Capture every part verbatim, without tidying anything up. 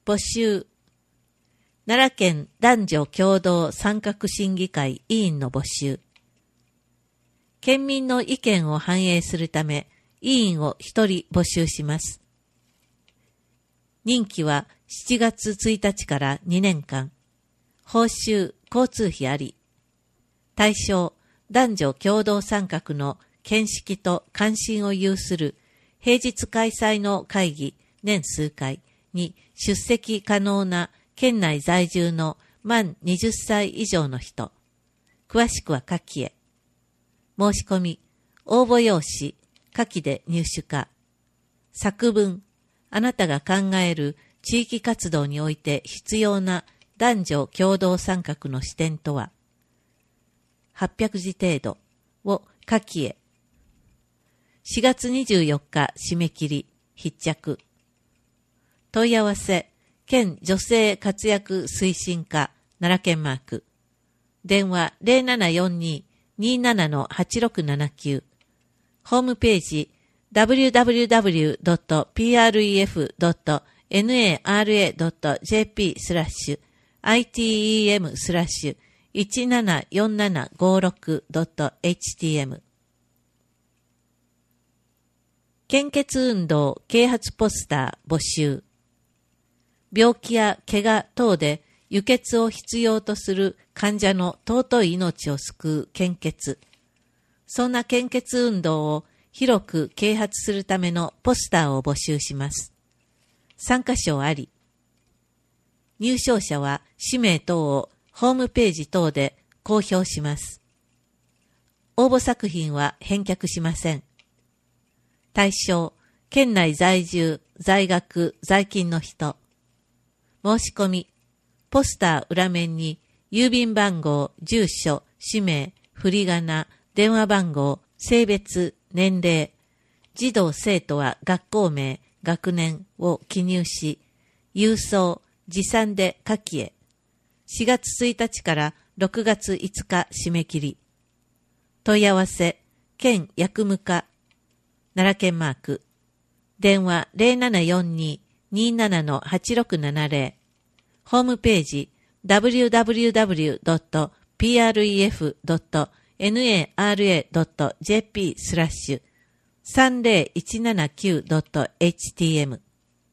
募集。奈良県男女共同参画審議会委員の募集。県民の意見を反映するため、委員を一人募集します。任期はしちがつついたちからにねんかん。報酬、交通費あり。対象、男女共同参画の見識と関心を有する平日開催の会議年数回に出席可能な県内在住の満はたち以上の人。詳しくは下記へ。申し込み、応募用紙、下記で入手か。作文、あなたが考える地域活動において必要な男女共同参画の視点とは、はっぴゃくじ程度を下記へ。しがつにじゅうよっか締め切り、必着。問い合わせ、県女性活躍推進課、奈良県マーク。電話 ゼロななよんに にーなな はちろくななきゅう。ホームページ ダブリューダブリューダブリュードットピーアールイーエフドットナラドットジェーピー スラッシュ アイティーイーエム スラッシュ いちななよんななごろく ドット エイチティーエム。献血運動啓発ポスター募集。病気や怪我等で輸血を必要とする患者の尊い命を救う献血。そんな献血運動を広く啓発するためのポスターを募集します。参加賞あり。入賞者は氏名等をホームページ等で公表します。応募作品は返却しません。対象、県内在住、在学、在勤の人。申し込み、ポスター裏面に郵便番号、住所、氏名、振り仮名、電話番号、性別、年齢、児童生徒は学校名、学年を記入し、郵送、持参で下記へ。しがつついたちからろくがついつか締め切り。問い合わせ、県薬務課、奈良県マーク。電話 ゼロななよんに にーなな はちろくななゼロ。ホームページ ダブリューダブリューダブリュードットピーアールイーエフドットナラドットジェーピー スラッシュ さんぜろいちななきゅう ドット エイチティーエム。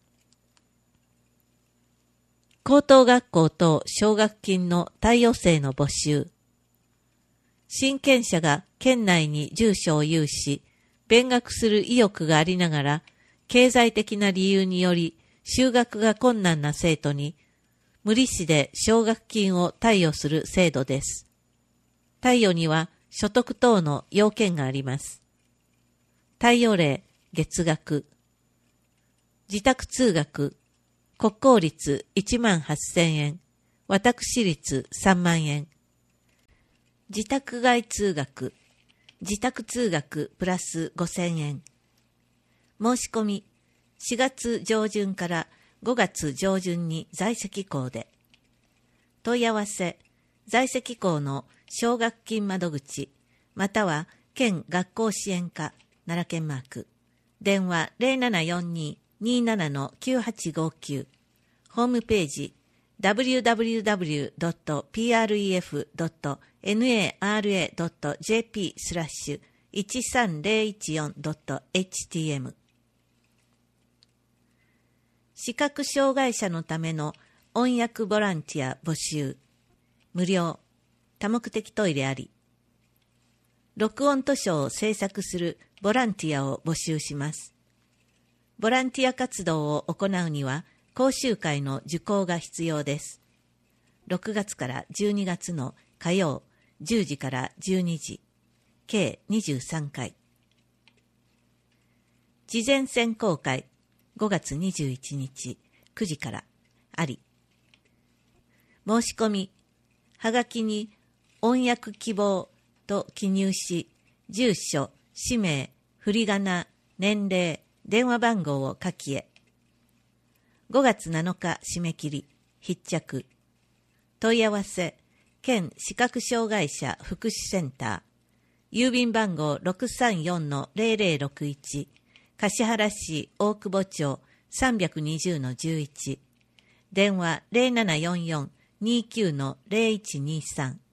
高等学校等奨学金の貸与生の募集。親権者が県内に住所を有し、勉学する意欲がありながら、経済的な理由により就学が困難な生徒に、無利子で奨学金を貸与する制度です。貸与には所得等の要件があります。貸与例、月額。自宅通学、国公立いちまんはっせんえん、私立さんまんえん。自宅外通学、自宅通学プラスごせんえん。申し込み、しがつ上旬からごがつ上旬に在籍校で。問い合わせ、在籍校の奨学金窓口、または県学校支援課、奈良県マーク。電話 ゼロななよんに にーなな きゅうはちごきゅう。ホームページ ダブリューダブリューダブリュードットピーアールイーエフドットナラドットジェーピー スラッシュいちさんぜろいちよんドットエイチティーエム。視覚障害者のための音訳ボランティア募集。無料。多目的トイレあり。録音図書を制作するボランティアを募集します。ボランティア活動を行うには講習会の受講が必要です。ろくがつからじゅうにがつの火曜じゅうじからじゅうにじ、計にじゅうさんかい。事前選考会ごがつにじゅういちにちくじからあり。申し込み、はがきに音訳希望と記入し、住所、氏名、振り仮名、年齢、電話番号を書きへ。ごがつなのか締め切り、必着。問い合わせ、県視覚障害者福祉センター、郵便番号 ろくさんよんのゼロゼロろくいち、橿原市大久保町 さんびゃくにじゅうのじゅういち、 電話 ゼロななよんよん にきゅう の ゼロいちにさん。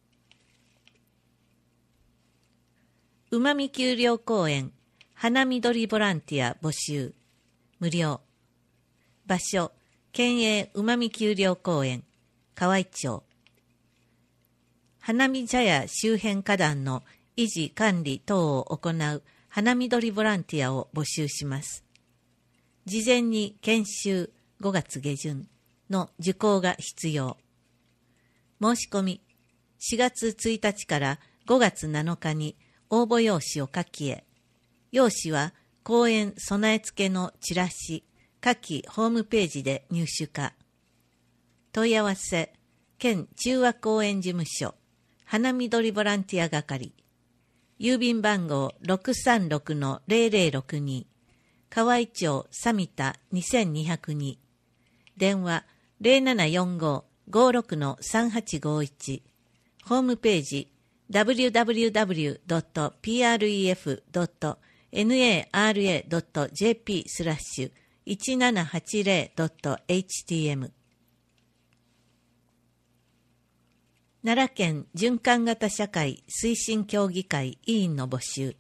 うまみ給料公園花緑ボランティア募集無料。場所県営うまみ給料公園河合町。花見茶屋周辺花壇の維持管理等を行う花緑ボランティアを募集します。事前に研修ごがつ下旬の受講が必要。申し込みしがつついたちからごがつなのかに応募用紙を下記へ。用紙は公園備え付けのチラシ、下記ホームページで入手可。問い合わせ県中和公園事務所花緑ボランティア係。郵便番号 ろくさんろくのゼロゼロろくに 河合町三田にせんにひゃくに。電話 ゼロななよんご ごろくのさんはちごいち。ホームページ ダブリューダブリューダブリュードットピーアールイーエフドットナラドットジェーピー スラッシュいちななはちゼロドットエイチティーエム。 奈良県循環型社会推進協議会委員の募集。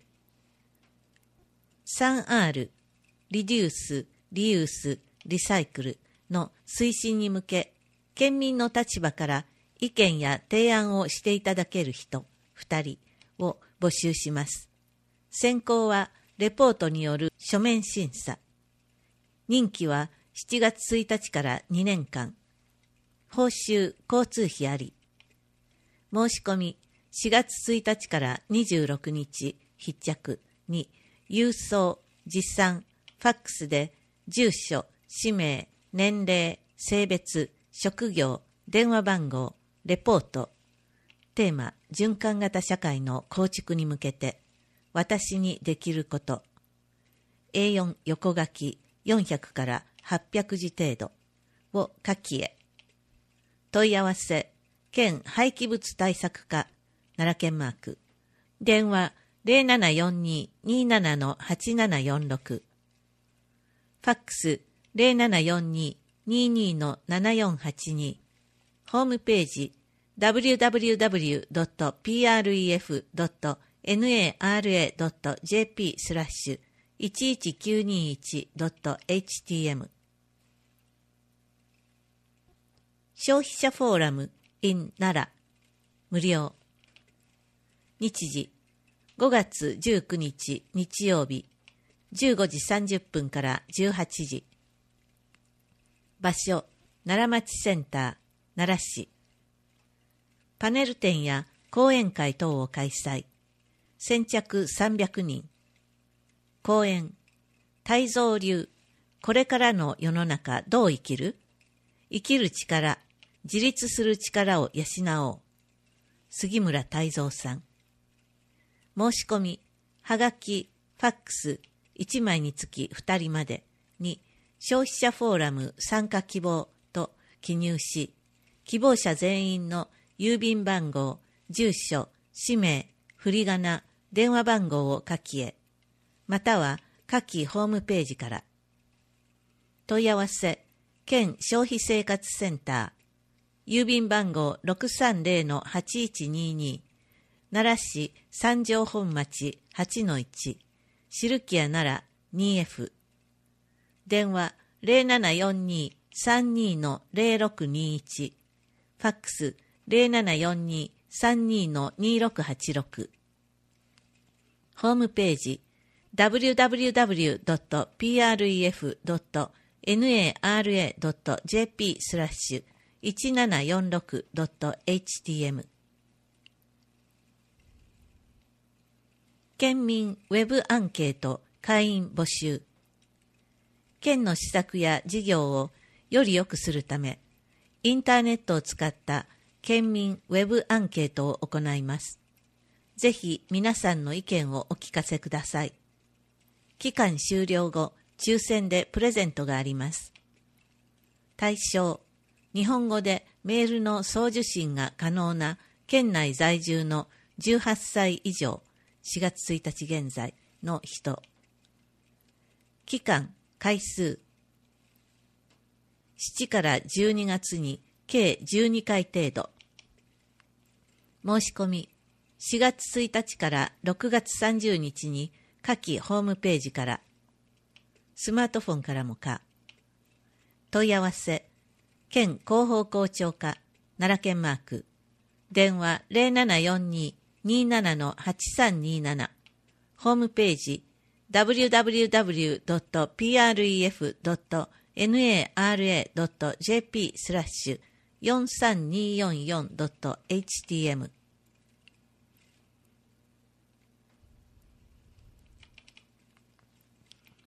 スリーアール リデュース、リユース、リサイクルの推進に向け、県民の立場から意見や提案をしていただける人ふたりを募集します。選考はレポートによる書面審査。任期はしちがつついたちからにねんかん。報酬、交通費あり。申し込みしがつついたちからにじゅうろくにち必着に郵送、持参、ファックスで住所、氏名、年齢、性別、職業、電話番号、レポート。テーマ、循環型社会の構築に向けて、私にできること。エーよん 横書きよんひゃくからはっぴゃくじ程度を下記へ。問い合わせ、県廃棄物対策課、奈良県マーク。電話ゼロななよんに にななのはちななよんろく。ファックスゼロななよんに ににのななよんはちに。ホームページ ダブリューダブリューダブリュードットピーアールイーエフドットナラドットジェーピー スラッシュいちいちきゅうにいちドットエイチティーエム。 消費者フォーラム in 奈良無料。日時ごがつじゅうくにち日曜日じゅうごじさんじゅっぷんからじゅうはちじ。場所奈良町センター奈良市。パネル展や講演会等を開催。先着さんびゃくにん。講演泰造流、これからの世の中どう生きる？生きる力、自立する力を養おう。杉村泰造さん。申し込み、はがき、ファックスいちまいにつきふたりまでに消費者フォーラム参加希望と記入し、希望者全員の郵便番号、住所、氏名、振り仮名、電話番号を書きへ、または下記ホームページから。問い合わせ、県消費生活センター、郵便番号 ろくさんゼロのはちいちにに、奈良市三条本町 はちのいち、汁木屋奈良 にエフ。電話ゼロななよんに さんにのゼロろくにいち、ファックスゼロななよんに さんにのにろくはちろく。ホームページ ダブリューダブリューダブリュードットピーアールイーエフドットナラドットジェーピー スラッシュいちななよんろくドットエイチティーエム。 県民ウェブアンケート会員募集。県の施策や事業をより良くするため、インターネットを使った県民ウェブアンケートを行います。ぜひ皆さんの意見をお聞かせください。期間終了後、抽選でプレゼントがあります。対象、日本語でメールの送受信が可能な県内在住のじゅうはっさい以上、しがつついたち現在の人。期間、回数。 しちからじゅうにがつに計じゅうにかい程度。申し込み、しがつついたちからろくがつさんじゅうにちに下記ホームページから。スマートフォンからもか。問い合わせ、県広報校長課、奈良県マーク。電話 ゼロななよんに にーなな はちさんにーなな。ホームページ、ダブリューダブリューダブリュードットピーアールイーエフドットナラドットジェーピー スラッシュよんさんにーよんよんドットエイチティーエム